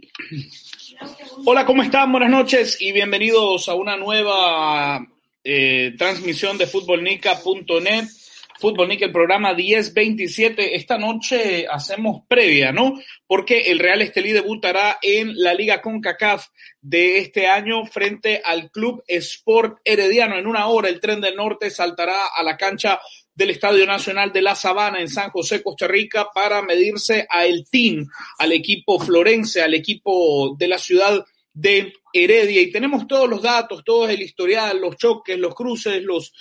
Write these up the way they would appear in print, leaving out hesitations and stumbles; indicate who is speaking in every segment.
Speaker 1: Hola, ¿cómo están? Buenas noches y bienvenidos a una nueva transmisión de futbolnica.net. Futbolnica, el programa 1027. Esta noche hacemos previa, ¿no? Porque el Real Estelí debutará en la Liga CONCACAF de este año frente al Club Sport Herediano. En una hora el Tren del Norte saltará a la cancha del Estadio Nacional de La Sabana en San José, Costa Rica, para medirse a el TIN, al equipo florense, al equipo de la ciudad de Heredia. Y tenemos todos los datos, todo el historial, los choques, los cruces, los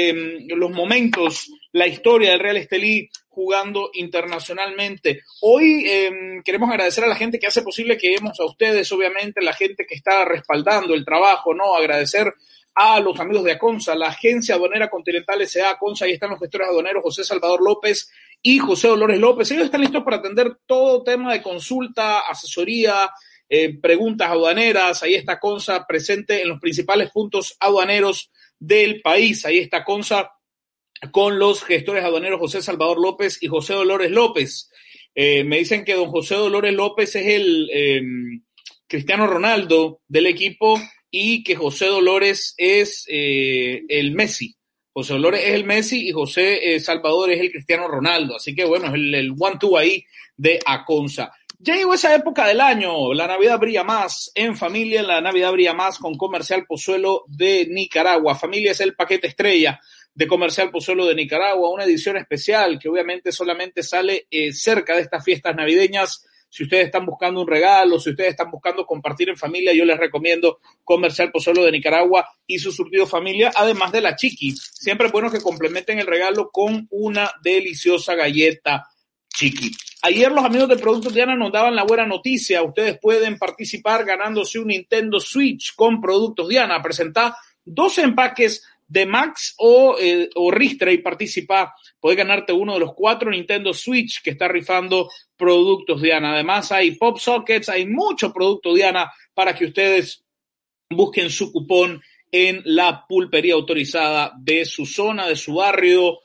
Speaker 1: momentos, la historia del Real Estelí jugando internacionalmente. Hoy queremos agradecer a la gente que hace posible que lleguemos a ustedes, obviamente, la gente que está respaldando el trabajo, ¿no? Agradecer a los amigos de Aconsa, la Agencia Aduanera Continental S.A. Aconsa. Ahí están los gestores aduaneros José Salvador López y José Dolores López. Ellos están listos para atender todo tema de consulta, asesoría, preguntas aduaneras. Ahí está Aconsa presente en los principales puntos aduaneros del país. Ahí está Aconsa con los gestores aduaneros José Salvador López y José Dolores López. Me dicen que don José Dolores López es el Cristiano Ronaldo del equipo y que José Dolores es el Messi. José Dolores es el Messi y José Salvador es el Cristiano Ronaldo. Así que bueno, es el one-two ahí de Aconsa. Ya llegó esa época del año, la Navidad brilla más en familia, la Navidad brilla más con Comercial Pozuelo de Nicaragua. Familia es el paquete estrella de Comercial Pozuelo de Nicaragua, una edición especial que obviamente solamente sale cerca de estas fiestas navideñas. Si ustedes están buscando un regalo, si ustedes están buscando compartir en familia, yo les recomiendo Comercial Pozuelo de Nicaragua y su surtido familia, además de la chiqui. Siempre es bueno que complementen el regalo con una deliciosa galleta chiqui. Ayer los amigos de Productos Diana nos daban la buena noticia. Ustedes pueden participar ganándose un Nintendo Switch con Productos Diana. Presentá 12 empaques de Max o Ristra y participa. Puedes ganarte uno de los 4 Nintendo Switch que está rifando Productos Diana. Además hay Pop Sockets, hay mucho Producto Diana para que ustedes busquen su cupón en la pulpería autorizada de su zona, de su barrio,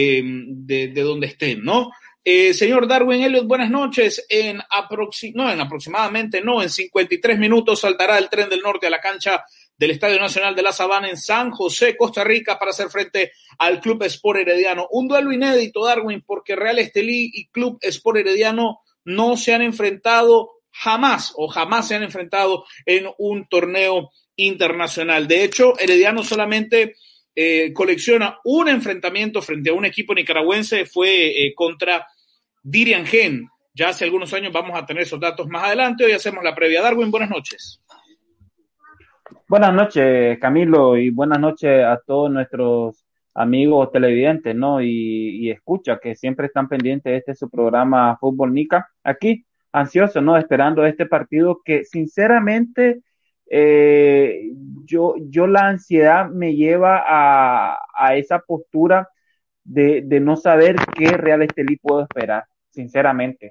Speaker 1: de donde estén, ¿no? Señor Darwin Elliot, buenas noches. En 53 minutos saltará el Tren del Norte a la cancha del Estadio Nacional de La Sabana en San José, Costa Rica, para hacer frente al Club Sport Herediano. Un duelo inédito, Darwin, porque Real Estelí y Club Sport Herediano no se han enfrentado jamás se han enfrentado en un torneo internacional. De hecho, Herediano solamente colecciona un enfrentamiento frente a un equipo nicaragüense, fue contra Dirian Gen. Ya hace algunos años, vamos a tener esos datos más adelante. Hoy hacemos la previa. Darwin, buenas noches.
Speaker 2: Buenas noches, Camilo, y buenas noches a todos nuestros amigos televidentes, ¿no? Y escucha, que siempre están pendientes de su programa Fútbol Nica. Aquí, ansioso, ¿no? Esperando este partido que, sinceramente, eh, yo la ansiedad me lleva a esa postura de no saber qué Real Estelí puedo esperar, sinceramente.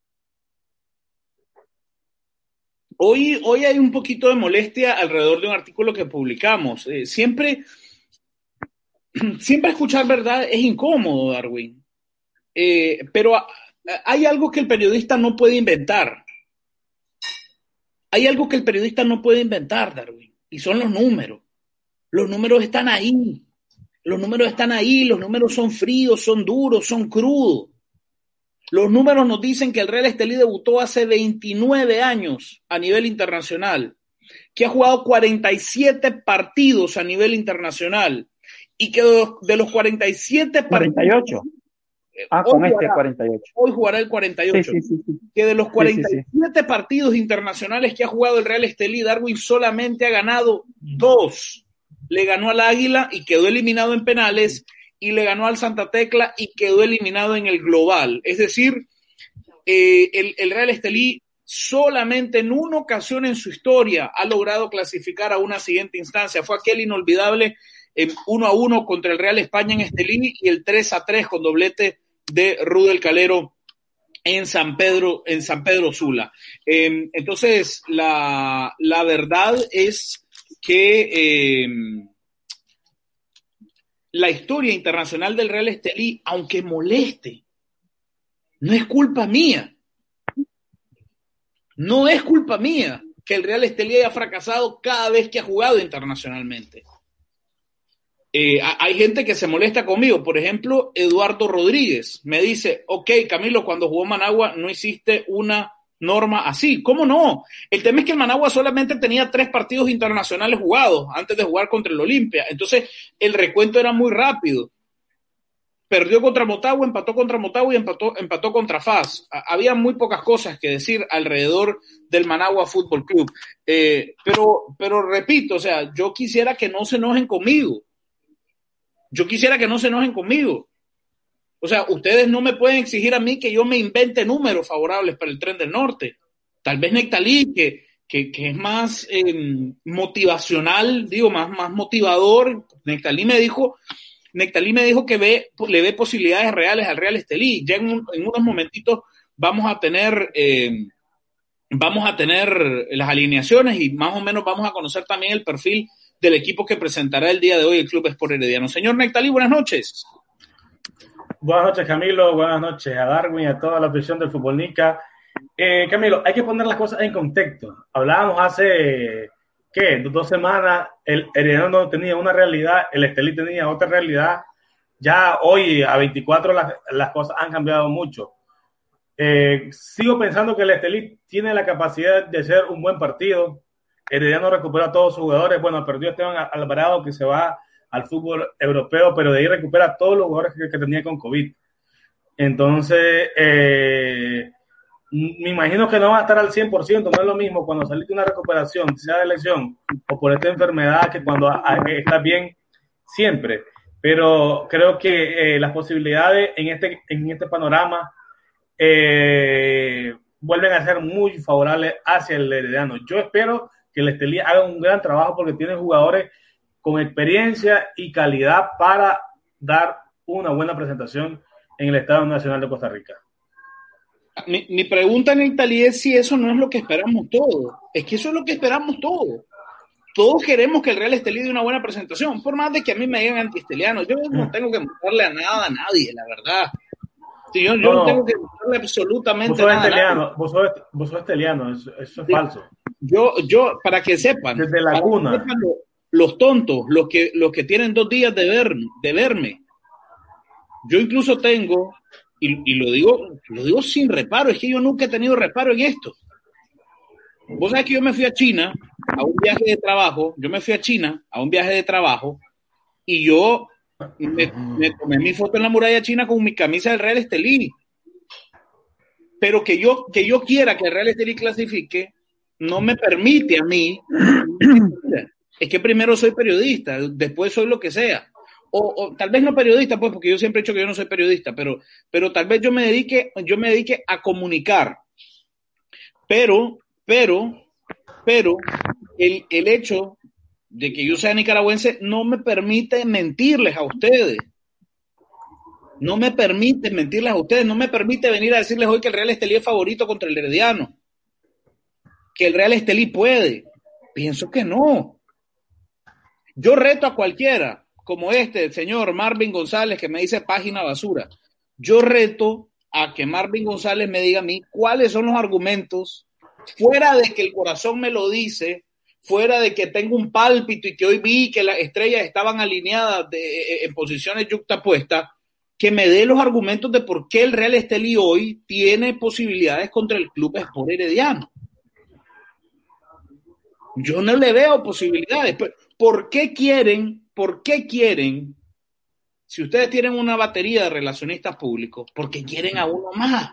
Speaker 1: Hoy hay un poquito de molestia alrededor de un artículo que publicamos. Siempre escuchar verdad es incómodo, Darwin. Pero hay algo que el periodista no puede inventar. Hay algo que el periodista no puede inventar, Darwin, y son los números. Los números están ahí. Los números están ahí. Los números son fríos, son duros, son crudos. Los números nos dicen que el Real Estelí debutó hace 29 años a nivel internacional, que ha jugado 47 partidos a nivel internacional y que de los 47 partidos...
Speaker 2: 48. Con jugará, 48.
Speaker 1: Hoy jugará el 48. Sí. Que de los 47 partidos internacionales que ha jugado el Real Estelí, Darwin solamente ha ganado 2. Le ganó al Águila y quedó eliminado en penales, y le ganó al Santa Tecla y quedó eliminado en el global. Es decir, el Real Estelí solamente en una ocasión en su historia ha logrado clasificar a una siguiente instancia. Fue aquel inolvidable 1-1 contra el Real España en Estelí y el 3-3 con doblete de Rudel Calero en San Pedro Sula. Entonces, la verdad es que la historia internacional del Real Estelí, aunque moleste, no es culpa mía. No es culpa mía que el Real Estelí haya fracasado cada vez que ha jugado internacionalmente. Hay gente que se molesta conmigo. Por ejemplo, Eduardo Rodríguez me dice, ok, Camilo, cuando jugó Managua no hiciste una norma así. ¿Cómo no? El tema es que el Managua solamente tenía 3 partidos internacionales jugados antes de jugar contra el Olimpia. Entonces, el recuento era muy rápido. Perdió contra Motagua, empató contra Motagua y empató contra FAS. Había muy pocas cosas que decir alrededor del Managua Fútbol Club. Pero repito, o sea, yo quisiera que no se enojen conmigo. O sea, ustedes no me pueden exigir a mí que yo me invente números favorables para el Tren del Norte. Tal vez Nectalí, que es más motivacional, digo, más motivador. Nectalí me dijo que le ve posibilidades reales al Real Estelí. Ya en unos momentitos vamos a tener las alineaciones y más o menos vamos a conocer también el perfil del equipo que presentará el día de hoy el Club Sport Herediano. Señor Nectalí, buenas noches.
Speaker 3: Buenas noches, Camilo. Buenas noches a Darwin y a toda la afición del Fútbol Nica. Camilo, hay que poner las cosas en contexto. Hablábamos hace, 2 semanas, el Herediano no tenía una realidad, el Estelí tenía otra realidad. Ya hoy, a 24, las cosas han cambiado mucho. Sigo pensando que el Estelí tiene la capacidad de hacer un buen partido. Herediano recupera a todos sus jugadores. Bueno, perdió a Esteban Alvarado, que se va al fútbol europeo, pero de ahí recupera a todos los jugadores que tenía con COVID. Entonces, me imagino que no va a estar al 100%, no es lo mismo cuando saliste de una recuperación, sea de lesión o por esta enfermedad, que cuando estás bien siempre. Pero creo que las posibilidades en este panorama vuelven a ser muy favorables hacia el Herediano. Yo espero que el Estelí haga un gran trabajo porque tiene jugadores con experiencia y calidad para dar una buena presentación en el Estadio Nacional de Costa Rica.
Speaker 1: Mi pregunta, Nectalí, es si eso no es lo que esperamos todos. Es que eso es lo que esperamos todos. Todos queremos que el Real Estelí dé una buena presentación, por más de que a mí me digan antiesteliano. Yo no tengo que mostrarle a nadie, la verdad. Sí, yo no tengo que mostrarle absolutamente nada.
Speaker 3: Vos sos esteliano, eso es falso.
Speaker 1: Yo, para que sepan,
Speaker 3: desde la cuna.
Speaker 1: Los tontos, los que tienen 2 días de verme, yo incluso tengo, y lo digo sin reparo, es que yo nunca he tenido reparo en esto. Vos sabés que yo me fui a China a un viaje de trabajo, y yo me tomé mi foto en la muralla china con mi camisa del Real Estelí. Pero que yo quiera que el Real Estelí clasifique no me permite a mí. Es que primero soy periodista, después soy lo que sea. O tal vez no periodista, pues, porque yo siempre he dicho que yo no soy periodista, pero tal vez yo me dedique a comunicar. Pero el hecho de que yo sea nicaragüense no me permite mentirles a ustedes. No me permite venir a decirles hoy que el Real Estelí es favorito contra el Herediano. Que el Real Estelí puede. Pienso que no. Yo reto a cualquiera, como el señor Marvin González, que me dice página basura. Yo reto a que Marvin González me diga a mí cuáles son los argumentos, fuera de que el corazón me lo dice, fuera de que tengo un pálpito y que hoy vi que las estrellas estaban alineadas en posiciones yuxtapuestas, que me dé los argumentos de por qué el Real Estelí hoy tiene posibilidades contra el Club Sport Herediano. Yo no le veo posibilidades. ¿Por qué quieren, si ustedes tienen una batería de relacionistas públicos, porque quieren a uno más?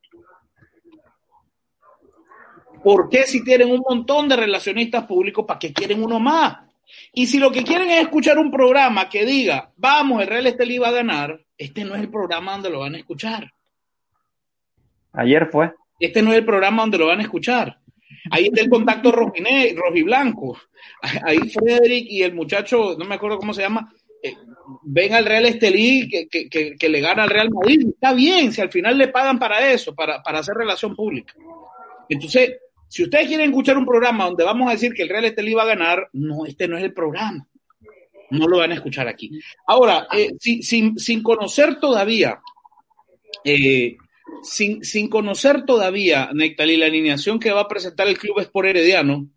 Speaker 1: ¿Por qué si tienen un montón de relacionistas públicos, para qué quieren uno más? Y si lo que quieren es escuchar un programa que diga, vamos, el Real Estelí va a ganar, este no es el programa donde lo van a escuchar.
Speaker 2: Ayer fue.
Speaker 1: Este no es el programa donde lo van a escuchar. Ahí está el contacto rojiblanco. Ahí Frederick y el muchacho, no me acuerdo cómo se llama, ven al Real Estelí que le gana al Real Madrid. Está bien, si al final le pagan para eso, para hacer relación pública. Entonces, si ustedes quieren escuchar un programa donde vamos a decir que el Real Estelí va a ganar, no, este no es el programa. No lo van a escuchar aquí. Ahora, sin conocer todavía sin conocer todavía, Nectalí, la alineación que va a presentar el Club Sport Herediano,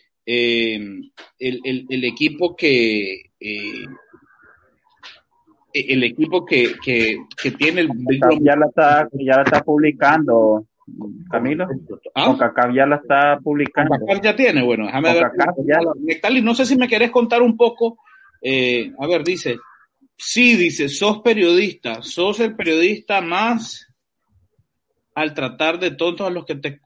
Speaker 1: el equipo que tiene el
Speaker 2: ya la está publicando, Camilo. CONCACAF ya la está publicando.
Speaker 1: CONCACAF ya tiene, bueno, déjame ver. Nectalí, no sé si me querés contar un poco. A ver, dice, sos periodista, sos el periodista más al tratar de tontos a los que te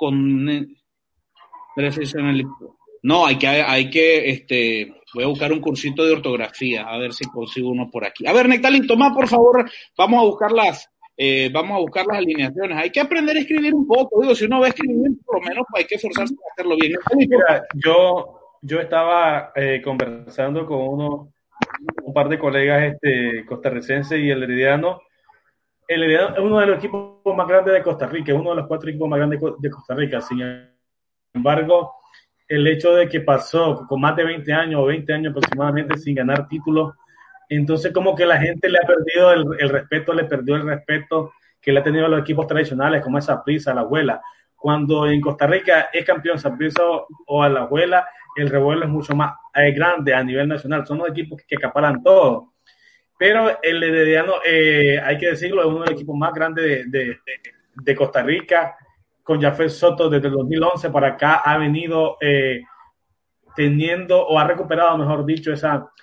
Speaker 1: No, hay que voy a buscar un cursito de ortografía, a ver si consigo uno por aquí. A ver, Nectalí, toma por favor, vamos a buscar las alineaciones. Hay que aprender a escribir un poco, digo, si uno va a escribir, por lo menos hay que esforzarse a hacerlo bien. Nectalí,
Speaker 3: mira, yo estaba conversando con un par de colegas costarricenses y el Herediano es uno de los equipos más grandes de Costa Rica, es uno de los 4 equipos más grandes de Costa Rica. Sin embargo, el hecho de que pasó con más de 20 años o 20 años aproximadamente sin ganar títulos, entonces como que la gente le ha perdido el respeto que le ha tenido a los equipos tradicionales como esa Saprissa, la Abuela. Cuando en Costa Rica es campeón Saprissa o a la Abuela, el revuelo es mucho más grande a nivel nacional. Son los equipos que acaparan todo. Pero el Herediano, hay que decirlo, es uno de los equipos más grandes de Costa Rica. Con Jafet Soto desde el 2011 para acá ha venido teniendo, o ha recuperado, mejor dicho,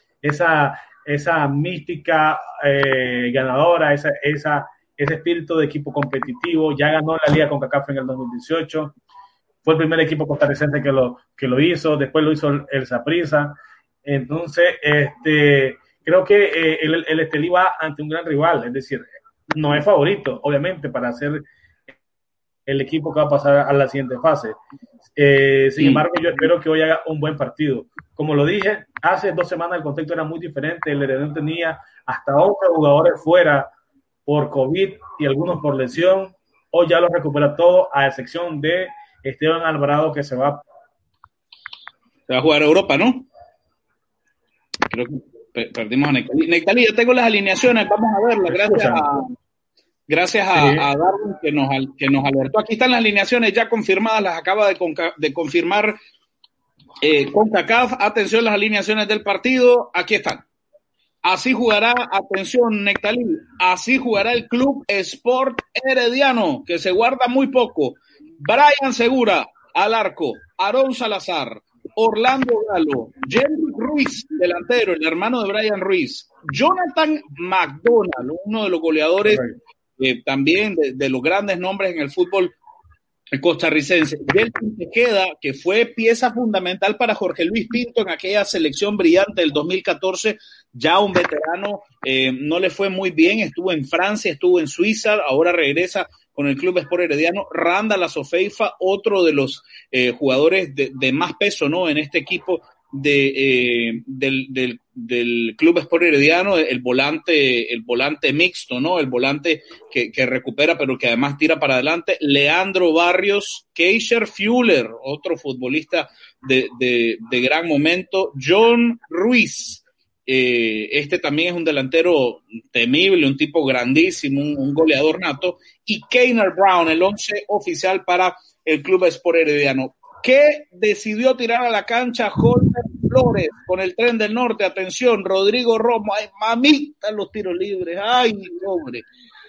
Speaker 3: esa mística ganadora, ese espíritu de equipo competitivo. Ya ganó la Liga CONCACAF en el 2018. Fue el primer equipo costarricense que lo hizo. Después lo hizo el Saprissa. Entonces, creo que el Estelí va ante un gran rival. Es decir, no es favorito, obviamente, para ser el equipo que va a pasar a la siguiente fase. Sin embargo, yo espero que hoy haga un buen partido. Como lo dije, hace 2 semanas el contexto era muy diferente. El Herediano tenía hasta 11 jugadores fuera por COVID y algunos por lesión. Hoy ya lo recupera todo, a excepción de Esteban Alvarado, que se va
Speaker 1: a jugar a Europa, ¿no? Creo que perdimos a Nectalí. Nectalí, yo tengo las alineaciones, vamos a verlas. Gracias a Darwin que nos alertó. Aquí están las alineaciones ya confirmadas, las acaba de confirmar CONCACAF. Atención, las alineaciones del partido, aquí están. Así jugará, atención Nectalí, así jugará el Club Sport Herediano, que se guarda muy poco. Brian Segura al arco, Aarón Salazar, Orlando Galo, Jerry Ruiz, delantero, el hermano de Brian Ruiz, Jonathan McDonald, uno de los goleadores también de los grandes nombres en el fútbol costarricense. Delfín Tejeda, que fue pieza fundamental para Jorge Luis Pinto en aquella selección brillante del 2014, ya un veterano, no le fue muy bien, estuvo en Francia, estuvo en Suiza, ahora regresa con el Club Sport Herediano. Randall Azofeifa, otro de los jugadores de más peso, ¿no?, en este equipo del Club Sport Herediano, el volante mixto, ¿no? El volante que recupera, pero que además tira para adelante. Leandro Barrios, Keisher Fuller, otro futbolista de gran momento. John Ruiz, también es un delantero temible, un tipo grandísimo, un goleador nato. Y Keiner Brown, el 11 oficial para el Club Sport Herediano. ¿Qué decidió tirar a la cancha Holmer Flores con el Tren del Norte? Atención, Rodrigo Romo. Ay, mamita, los tiros libres. Ay, hombre.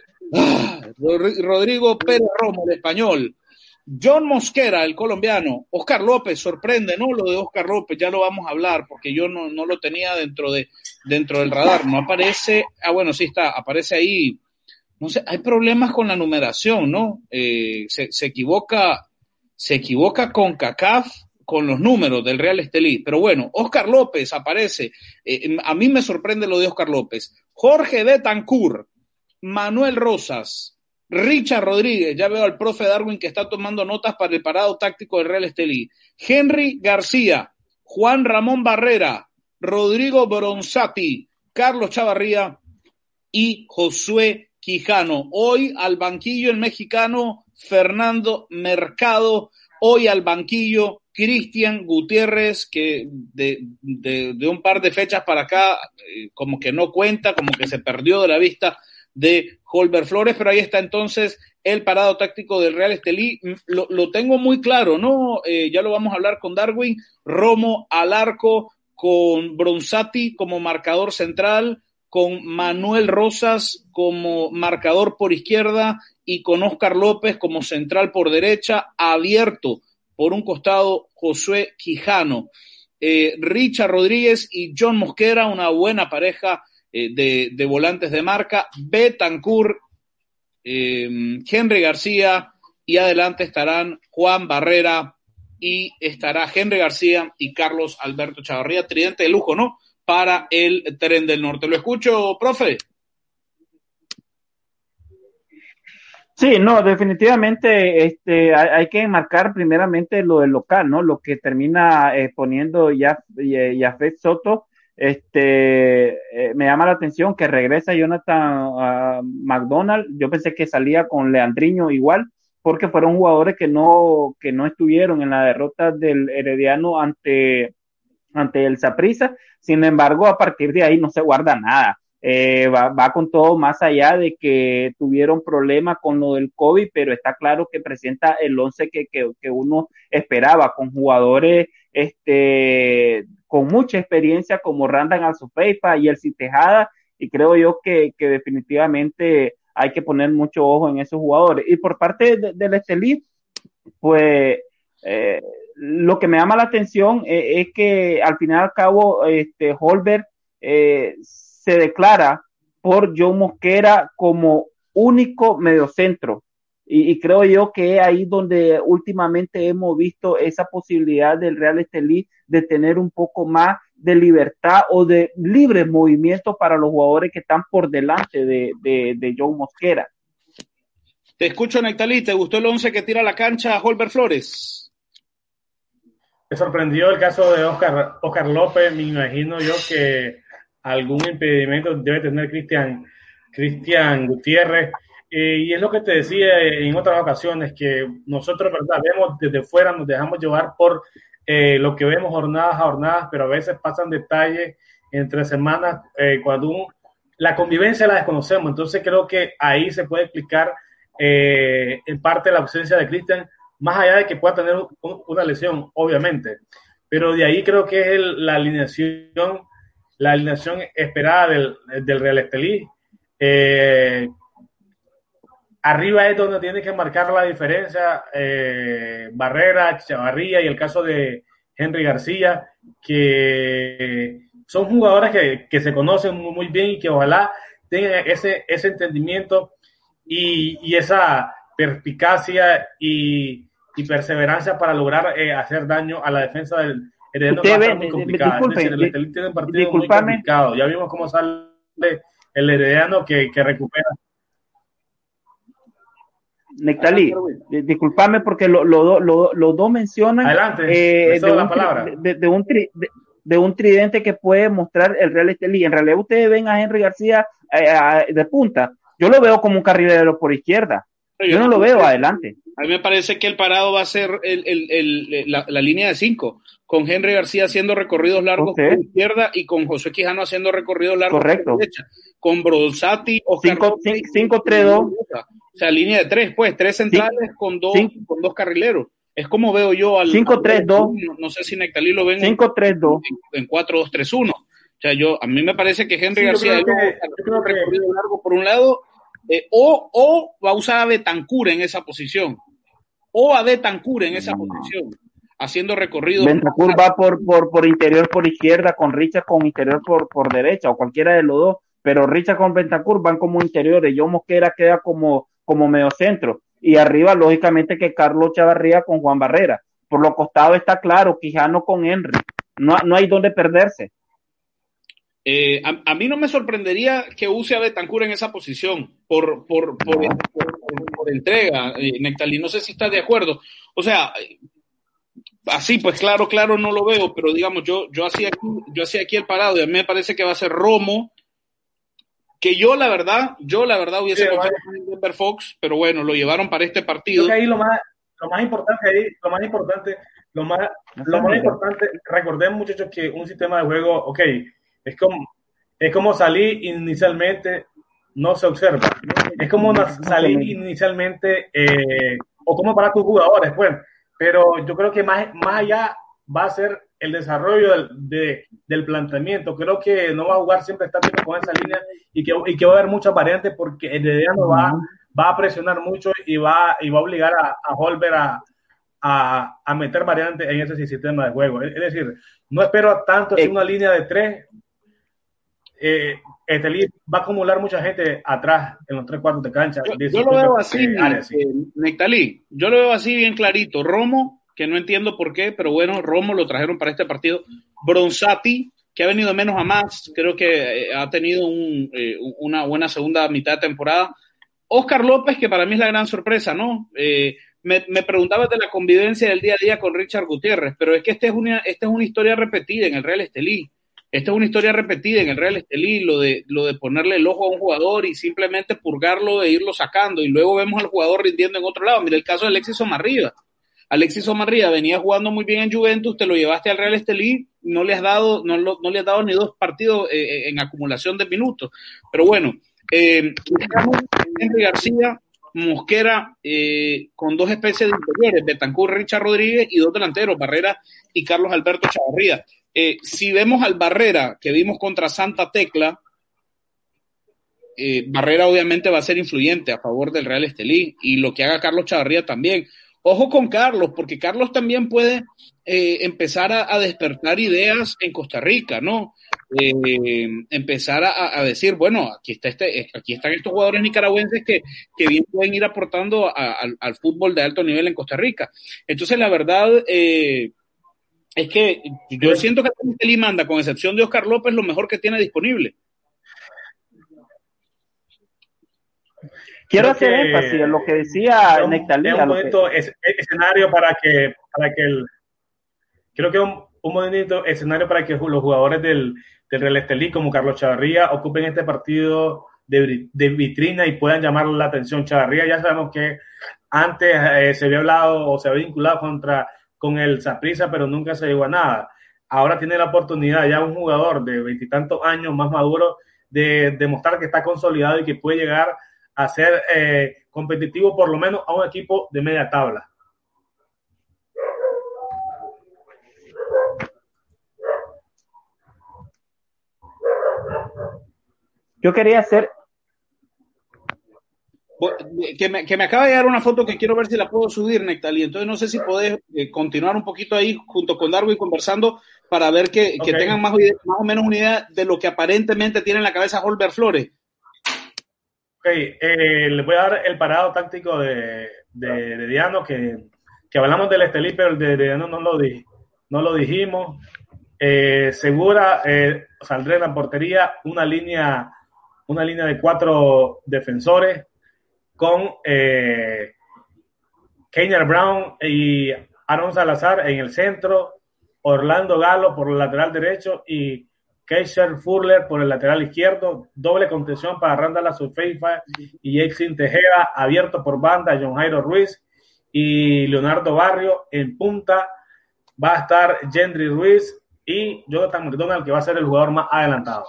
Speaker 1: Rodrigo Pérez Romo, el español. John Mosquera, el colombiano. Oscar López, sorprende, ¿no? Lo de Oscar López, ya lo vamos a hablar, porque yo no lo tenía dentro del radar. No aparece. Bueno, sí está, aparece ahí. No sé, hay problemas con la numeración, ¿no? Se equivoca CONCACAF con los números del Real Estelí. Pero bueno, Oscar López aparece. A mí me sorprende lo de Oscar López. Jorge Betancourt, Manuel Rosas, Richard Rodríguez, ya veo al profe Darwin que está tomando notas para el parado táctico del Real Estelí. Henry García, Juan Ramón Barrera, Rodrigo Bronzati, Carlos Chavarría y Josué Quijano. Hoy al banquillo el mexicano Fernando Mercado, hoy al banquillo Cristian Gutiérrez, que de un par de fechas para acá como que no cuenta, como que se perdió de la vista de Holber Flores, pero ahí está entonces el parado táctico del Real Estelí. Lo tengo muy claro, ¿no? Ya lo vamos a hablar con Darwin. Romo al arco, con Bronzati como marcador central, con Manuel Rosas como marcador por izquierda y con Óscar López como central por derecha, abierto por un costado Josué Quijano. Richard Rodríguez y John Mosquera, una buena pareja de volantes de marca. Bentancur, Henry García, y adelante estarán Juan Barrera y estará Henry García y Carlos Alberto Chavarría, tridente de lujo, ¿no? Para el Tren del Norte. ¿Lo escucho, profe?
Speaker 2: Sí, no, definitivamente hay que enmarcar primeramente lo del local, ¿no? Lo que termina poniendo Yafet Soto. Me llama la atención que regresa Jonathan McDonald. Yo pensé que salía con Leandriño igual, porque fueron jugadores que no estuvieron en la derrota del Herediano ante el Saprissa. Sin embargo, a partir de ahí no se guarda nada. Va con todo, más allá de que tuvieron problemas con lo del COVID, pero está claro que presenta el 11 que uno esperaba, con jugadores con mucha experiencia como Randan Alzufeifa y Elcy Tejada, y creo yo que definitivamente hay que poner mucho ojo en esos jugadores. Y por parte del Estelí, pues lo que me llama la atención es que al final y al cabo Holberg se declara por John Mosquera como único mediocentro, y creo yo que es ahí donde últimamente hemos visto esa posibilidad del Real Estelí de tener un poco más de libertad o de libre movimiento para los jugadores que están por delante de John Mosquera.
Speaker 1: Te escucho, Nectalí. ¿Te gustó el 11 que tira a la cancha Holberg Flores?
Speaker 3: Me sorprendió el caso de Óscar López. Me imagino yo que algún impedimento debe tener Cristian Gutiérrez. Y es lo que te decía en otras ocasiones, que nosotros, ¿verdad?, vemos desde fuera, nos dejamos llevar por lo que vemos jornadas a jornadas, pero a veces pasan detalles entre semanas cuando la convivencia la desconocemos. Entonces creo que ahí se puede explicar en parte la ausencia de Cristian, más allá de que pueda tener una lesión, obviamente. Pero de ahí creo que es la alineación esperada del Real Estelí. Arriba es donde tiene que marcar la diferencia Barrera, Chavarría y el caso de Henry García, que son jugadores que se conocen muy bien y que ojalá tengan ese entendimiento y esa perspicacia y perseverancia para lograr hacer daño a la defensa del Herediano. Va a ser muy complicado.
Speaker 2: Disculpen,
Speaker 3: el Estelí tiene un partido muy complicado. Ya vimos cómo sale el Herediano que recupera.
Speaker 2: Nectalí, disculpame porque los dos mencionan
Speaker 3: Adelante,
Speaker 2: de un tridente que puede mostrar el Real Estelí. En realidad ustedes ven a Henry García de punta. Yo lo veo como un carrilero por izquierda. Yo no lo veo adelante.
Speaker 1: A mí me parece que el parado va a ser la línea de 5, con Henry García haciendo recorridos largos por izquierda y con José Quijano haciendo recorridos largos por derecha. Con Bronzati, Oscar
Speaker 2: 5-3-2.
Speaker 1: O sea, línea de 3, pues, 3 centrales con dos carrileros. Es como veo yo al
Speaker 2: 5-3-2.
Speaker 1: No sé si Nectalí lo ven
Speaker 2: 5-3-2
Speaker 1: en 4-2-3-1. O sea, a mí me parece que Henry García yo creo que recorrido largo por un lado, o va a usar a Bentancur en esa posición. Haciendo recorrido.
Speaker 2: Bentancur va por interior por izquierda, con Richard con interior por derecha, o cualquiera de los dos, pero Richard con Bentancur van como interiores. John Mosquera queda como mediocentro, y arriba lógicamente que Carlos Chavarría con Juan Barrera. Por los costados está claro, Quijano con Henry. No hay donde perderse.
Speaker 1: A mí no me sorprendería que use a Bentancur en esa posición por entrega, Nectalí. No sé si estás de acuerdo. O sea, así pues claro no lo veo, pero digamos yo hacía aquí el parado y a mí me parece que va a ser Romo, que yo la verdad hubiese confiado en Denver Fox, pero bueno, lo llevaron para este partido.
Speaker 3: Creo que ahí lo más importante, recordemos, muchachos, que un sistema de juego, es como salí inicialmente no se observa. Es como salir inicialmente o como para tus jugadores, pues. Pero yo creo que más allá va a ser el desarrollo del planteamiento. Creo que no va a jugar siempre estático con esa línea y que va a haber muchas variantes porque el Herediano va a presionar mucho y va a obligar a Holber a meter variantes en ese sistema de juego. Es decir, no espero tanto si una línea de 3. Estelí va a acumular mucha gente atrás en los 3 cuartos de cancha.
Speaker 1: Yo lo veo así, Nectalí. Yo lo veo así bien clarito. Romo, que no entiendo por qué, pero bueno, Romo lo trajeron para este partido. Bronzati, que ha venido de menos a más, creo que ha tenido una buena segunda mitad de temporada. Oscar López, que para mí es la gran sorpresa, ¿no? Me preguntabas de la convivencia del día a día con Richard Gutiérrez, pero es que esta es una historia repetida en el Real Estelí. Esta es una historia repetida en el Real Estelí, lo de ponerle el ojo a un jugador y simplemente purgarlo e irlo sacando, y luego vemos al jugador rindiendo en otro lado. Mira el caso de Alexis Omarriba. Alexis Omarriba venía jugando muy bien en Juventus, te lo llevaste al Real Estelí, no le has dado ni 2 partidos en acumulación de minutos. Pero bueno, Henry García, Mosquera, con 2 especies de interiores, Betancur, Richard Rodríguez, y 2 delanteros, Barrera y Carlos Alberto Chavarría. Si vemos al Barrera que vimos contra Santa Tecla, Barrera obviamente va a ser influyente a favor del Real Estelí, y lo que haga Carlos Chavarría también. Ojo con Carlos, porque Carlos también puede empezar a despertar ideas en Costa Rica, ¿no? Empezar a decir, bueno, aquí están estos jugadores nicaragüenses que bien pueden ir aportando al fútbol de alto nivel en Costa Rica. Entonces, la verdad, es que yo siento que el manda, con excepción de Oscar López, lo mejor que tiene disponible.
Speaker 2: Quiero hacer énfasis en lo que decía Nectalí.
Speaker 3: Es un bonito escenario para que creo que es un bonito escenario para que los jugadores del Real Estelí, como Carlos Chavarría, ocupen este partido de vitrina y puedan llamar la atención. Chavarría, ya sabemos que antes se había hablado o se había vinculado con el Saprissa, pero nunca se llegó a nada. Ahora tiene la oportunidad, ya un jugador de 20 y tantos años, más maduro, de demostrar que está consolidado y que puede llegar a ser competitivo por lo menos a un equipo de media tabla.
Speaker 2: Yo quería hacer...
Speaker 1: Que me acaba de llegar una foto que quiero ver si la puedo subir, Nectalí. Entonces no sé si podés continuar un poquito ahí junto con Darwin conversando para ver que tengan más o menos una idea de lo que aparentemente tiene en la cabeza Holber Flores.
Speaker 3: Les voy a dar el parado táctico de Diano, que hablamos del Estelí, pero el de Diano no lo dijimos. Segura saldrá en la portería una línea de 4 defensores con Keiner Brown y Aaron Salazar en el centro, Orlando Galo por el lateral derecho y Keisher Furler por el lateral izquierdo, doble contención para Randall Azufeifa y Exin Tejeda, abierto por banda John Jairo Ruiz y Leonardo Barrio. En punta va a estar Gendry Ruiz y Jonathan McDonald, que va a ser el jugador más adelantado.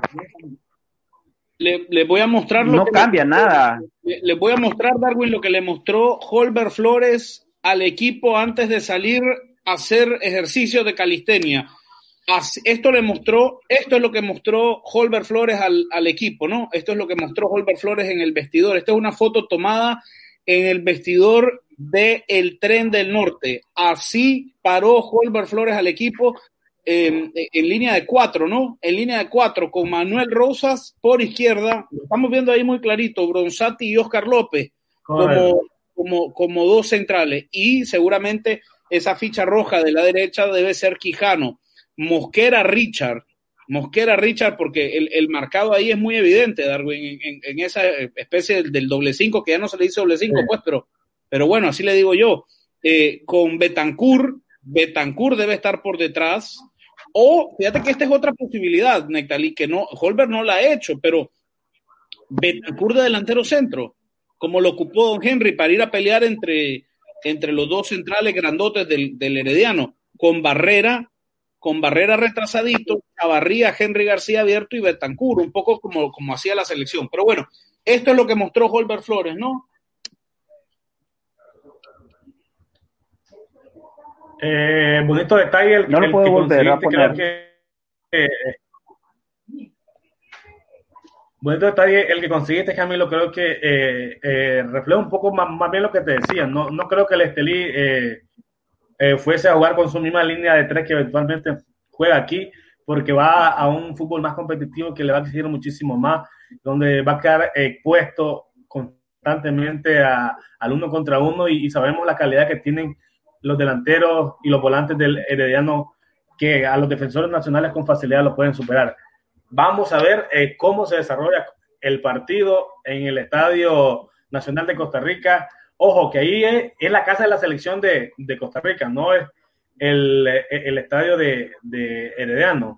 Speaker 1: Le voy a mostrar
Speaker 2: no cambia nada.
Speaker 1: Le voy a mostrar, Darwin, lo que le mostró Holber Flores al equipo antes de salir a hacer ejercicio de calistenia. Esto es lo que mostró Holber Flores al equipo, ¿no? Esto es lo que mostró Holber Flores en el vestidor. Esta es una foto tomada en el vestidor del Tren del Norte. Así paró Holber Flores al equipo en línea de 4, ¿no? En línea de 4, con Manuel Rosas por izquierda. Lo estamos viendo ahí muy clarito, Bronzati y Oscar López como 2 centrales. Y seguramente esa ficha roja de la derecha debe ser Quijano. Mosquera Richard, porque el marcado ahí es muy evidente, Darwin, en esa especie del doble 5, que ya no se le dice doble 5, sí. Pues, pero bueno, así le digo yo. Con Betancur debe estar por detrás. O, fíjate que esta es otra posibilidad, Nectalí, que Holber no la ha hecho, pero Betancur de delantero centro, como lo ocupó Don Henry para ir a pelear entre los 2 centrales grandotes del Herediano, con Barrera con Barrera retrasadito, Chavarría, Henry García abierto y Betancur, un poco como hacía la selección. Pero bueno, esto es lo que mostró Holber Flores, ¿no?
Speaker 3: Bonito detalle
Speaker 2: no lo puedo volver a poner.
Speaker 3: Creo que bonito detalle el que conseguiste, Camilo. Creo que refleja un poco más bien lo que te decía. No creo que el Estelí fuese a jugar con su misma línea de tres que eventualmente juega aquí, porque va a un fútbol más competitivo que le va a exigir muchísimo más, donde va a quedar expuesto constantemente al uno contra uno y sabemos la calidad que tienen los delanteros y los volantes del Herediano, que a los defensores nacionales con facilidad lo pueden superar. Vamos a ver cómo se desarrolla el partido en el Estadio Nacional de Costa Rica. Ojo, que ahí es la casa de la selección de Costa Rica, no es el estadio de Herediano.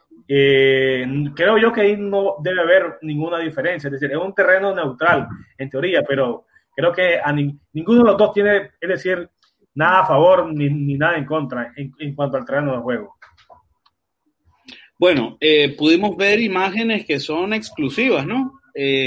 Speaker 3: Creo yo que ahí no debe haber ninguna diferencia, es decir, es un terreno neutral en teoría, pero creo que ninguno de los dos tiene, es decir, nada a favor ni nada en contra en cuanto al terreno de juego.
Speaker 1: Bueno, pudimos ver imágenes que son exclusivas, ¿no?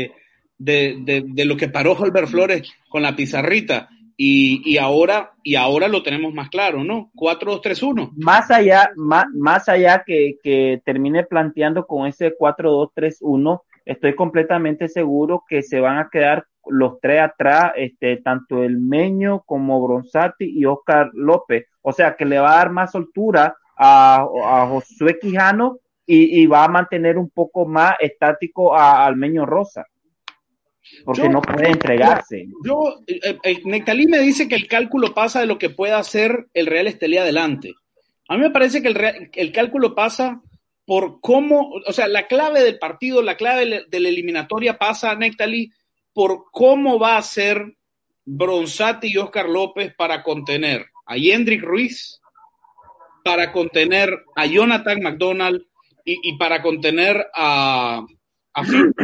Speaker 1: De lo que paró Holber Flores con la pizarrita y ahora lo tenemos más claro, ¿no? 4-2-3-1.
Speaker 2: Más allá que termine planteando con ese 4-2-3-1, estoy completamente seguro que se van a quedar los tres atrás, tanto el Meño como Bronzatti y Oscar López, o sea que le va a dar más soltura a Josué Quijano y va a mantener un poco más estático al Meño Rosa, porque no puede entregarse.
Speaker 1: Nectalí me dice que el cálculo pasa de lo que pueda hacer el Real Estelí adelante. A mí me parece que el cálculo pasa por cómo, o sea, la clave del partido, la clave de la eliminatoria pasa, Nectalí, por cómo va a ser Bronzatti y Oscar López para contener a Yendrick Ruiz, para contener a Jonathan McDonald y para contener a Phil.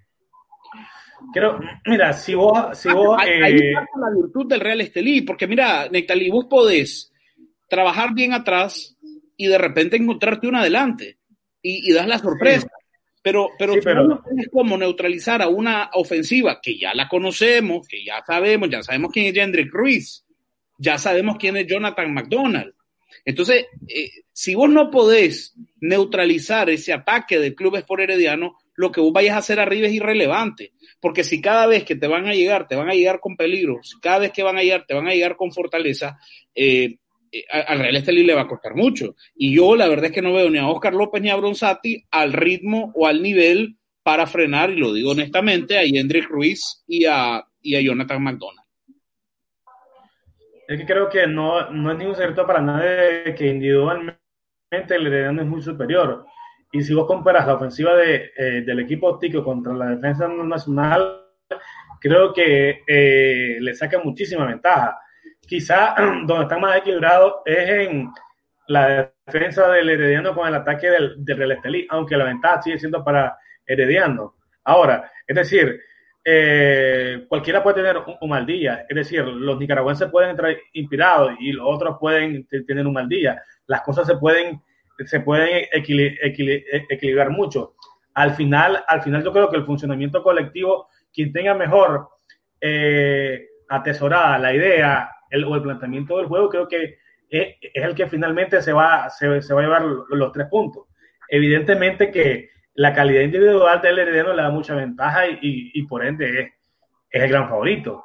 Speaker 3: Mira, si vos
Speaker 1: ahí pasa la virtud del Real Estelí, porque mira, Nectalí, vos podés trabajar bien atrás y de repente encontrarte una adelante y das la sorpresa. Sí. Pero no tienes cómo neutralizar a una ofensiva que ya la conocemos, que ya sabemos quién es Yendrick Ruiz, ya sabemos quién es Jonathan McDonald. Entonces, si vos no podés neutralizar ese ataque del Club Sport Herediano, lo que vos vayas a hacer arriba es irrelevante, porque si cada vez que te van a llegar con peligro, si cada vez que van a llegar con fortaleza, al Real Estelí le va a costar mucho. Y yo la verdad es que no veo ni a Oscar López ni a Bronzatti al ritmo o al nivel para frenar, y lo digo honestamente, a Yendrick Ruiz y a Jonathan McDonald.
Speaker 3: Es que creo que no es ningún secreto para nadie que individualmente el Herediano es muy superior. Y si vos comparas la ofensiva del equipo tico contra la defensa nacional, creo que le saca muchísima ventaja. Quizá donde está más equilibrado es en la defensa del Herediano con el ataque del Real Estelí, aunque la ventaja sigue siendo para Herediano. Ahora, es decir, cualquiera puede tener un mal día, es decir, los nicaragüenses pueden entrar inspirados y los otros pueden tener un mal día. Las cosas se pueden equilibrar mucho. Al final yo creo que el funcionamiento colectivo, quien tenga mejor atesorada la idea o el planteamiento del juego, creo que es el que finalmente se va a llevar los 3 puntos. Evidentemente que la calidad individual del Herediano le da mucha ventaja y por ende es el gran favorito.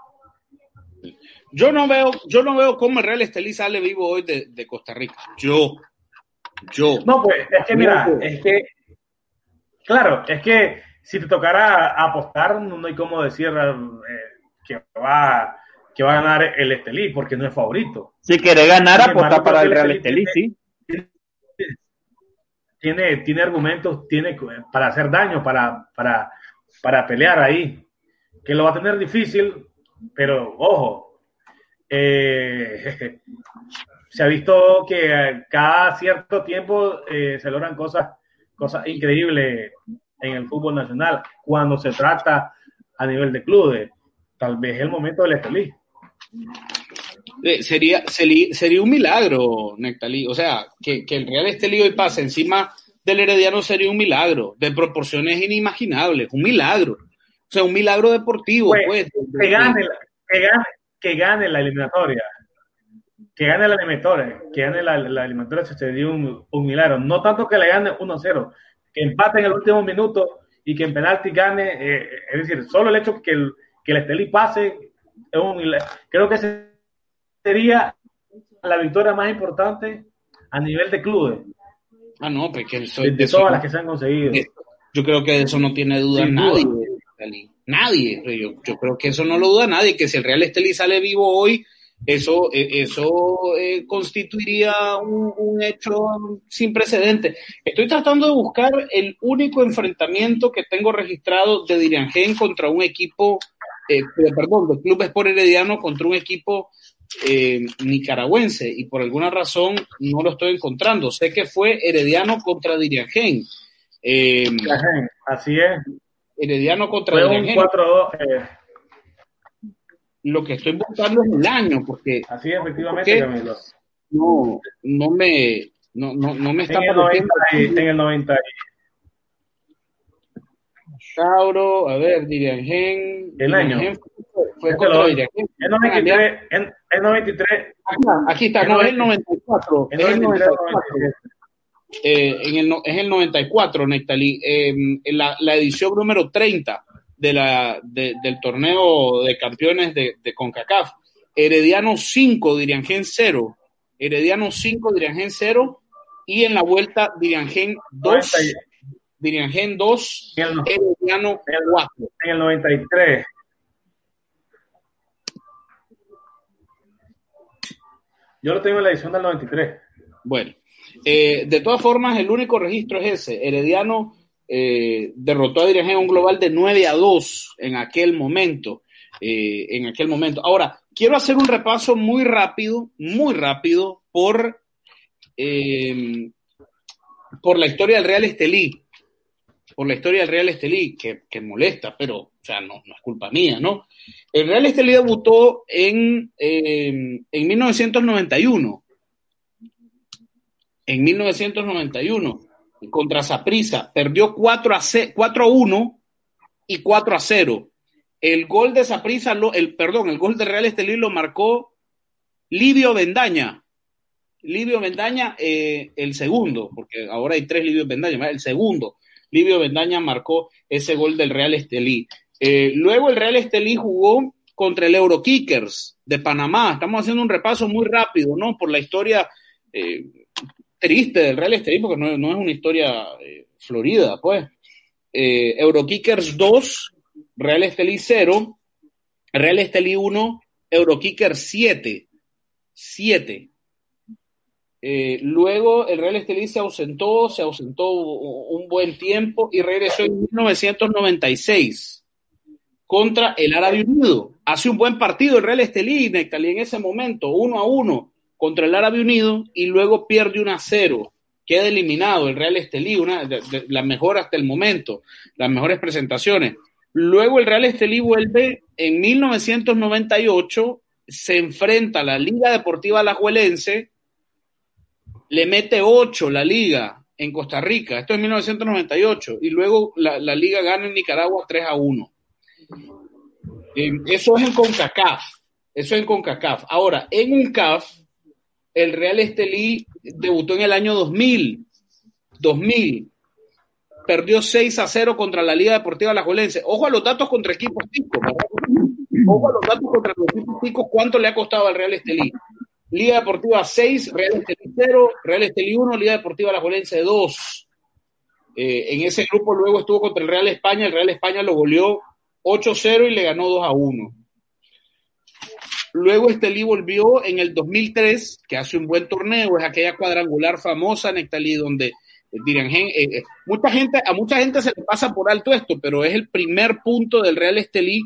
Speaker 1: Yo no veo cómo el Real Estelí sale vivo hoy de Costa Rica. Yo.
Speaker 3: No, pues, es que mira, claro, es que si te tocara apostar, no hay cómo decir que va a ganar el Estelí, porque no es favorito.
Speaker 2: Si quiere ganar, apostar para el Real Estelí, sí.
Speaker 3: Tiene argumentos, tiene para hacer daño, para pelear ahí. Que lo va a tener difícil, pero ojo, se ha visto que cada cierto tiempo se logran cosas increíbles en el fútbol nacional cuando se trata a nivel de clubes. Tal vez es el momento del Estelí.
Speaker 1: Sería un milagro, Nectalí. O sea, que el Real Estelí hoy pase encima del Herediano sería un milagro, de proporciones inimaginables, un milagro. O sea, un milagro deportivo, pues.
Speaker 3: Que gane la eliminatoria. Que gane la eliminatoria sería un milagro. No tanto que le gane 1-0, que empate en el último minuto y que en penalti gane. Es decir, solo el hecho que el Estelí pase es un milagro. Creo que sería la victoria más importante a nivel de clubes.
Speaker 1: No, pues que
Speaker 3: de todas las que se han conseguido.
Speaker 1: Yo creo que de eso no tiene duda nadie. Nadie. Yo creo que eso no lo duda nadie, que si el Real Estelí sale vivo hoy, eso constituiría un hecho sin precedentes. Estoy tratando de buscar el único enfrentamiento que tengo registrado de Diriangén contra un equipo, de Club Sport Herediano contra un equipo nicaragüense, y por alguna razón no lo estoy encontrando. Sé que fue Herediano contra Diriangén.
Speaker 3: Así es.
Speaker 1: Herediano contra
Speaker 3: fue
Speaker 1: Diriangén.
Speaker 3: Un 4-2.
Speaker 1: Lo que estoy buscando es el año, porque
Speaker 3: así es, efectivamente, Camilo.
Speaker 1: No me está
Speaker 3: pareciendo. En el 90.
Speaker 1: Tauro, a ver, Diriangén.
Speaker 3: El año.
Speaker 1: Fue contra Diriangén.
Speaker 3: El 93.
Speaker 1: Aquí está, no, es el 94. Es el 94. Es el 94, Nectalí. La edición número 30 del torneo de campeones de CONCACAF. Herediano 5, Diriangén 0. Herediano 5, Diriangén 0. Y en la vuelta, Diriangén 2. Diriangén 2, Herediano 4.
Speaker 3: En el 93. Yo lo tengo en la edición del 93.
Speaker 1: Bueno, de todas formas, el único registro es ese. Herediano derrotó a Diriangén un global de 9-2 en aquel momento. Ahora, quiero hacer un repaso muy rápido por la historia del Real Estelí. Por la historia del Real Estelí, que molesta, pero o sea, no es culpa mía, ¿no? El Real Estelí debutó en 1991. En 1991, contra Saprissa, perdió 4-1 y 4-0. El gol de Saprissa, el gol de Real Estelí lo marcó Livio Bendaña. Livio Bendaña, el segundo, porque ahora hay 3 Livio Bendaña, el segundo. Livio Bendaña marcó ese gol del Real Estelí. Luego el Real Estelí jugó contra el Eurokickers de Panamá. Estamos haciendo un repaso muy rápido, ¿no? Por la historia triste del Real Estelí, porque no es una historia florida, pues. Eurokickers 2, Real Estelí 0, Real Estelí 1, Eurokickers 7. Luego el Real Estelí se ausentó un buen tiempo y regresó en 1996 contra el Árabe Unido. Hace un buen partido el Real Estelí, Nectalí, en ese momento, 1-1 contra el Árabe Unido, y luego pierde 1-0. Queda eliminado el Real Estelí, una de la mejor hasta el momento, las mejores presentaciones. Luego el Real Estelí vuelve en 1998, se enfrenta a la Liga Deportiva Alajuelense, le mete 8 la Liga en Costa Rica, esto es 1998, y luego la Liga gana en Nicaragua 3-1. Eso es en CONCACAF. Ahora, en UNCAF, el Real Estelí debutó en el año 2000. Perdió 6-0 contra la Liga Deportiva Alajuelense. Ojo a los datos contra equipos ticos, ¿verdad? Ojo a los datos contra los equipos ticos, ¿cuánto le ha costado al Real Estelí? Liga Deportiva 6, Real Estelí 0, Real Estelí 1, Liga Deportiva Alajuelense 2. En ese grupo luego estuvo contra el Real España. El Real España lo goleó 8-0 y le ganó 2-1. Luego Estelí volvió en el 2003, que hace un buen torneo, es aquella cuadrangular famosa, Nectalí, donde Diriangén, a mucha gente se le pasa por alto esto, pero es el primer punto del Real Estelí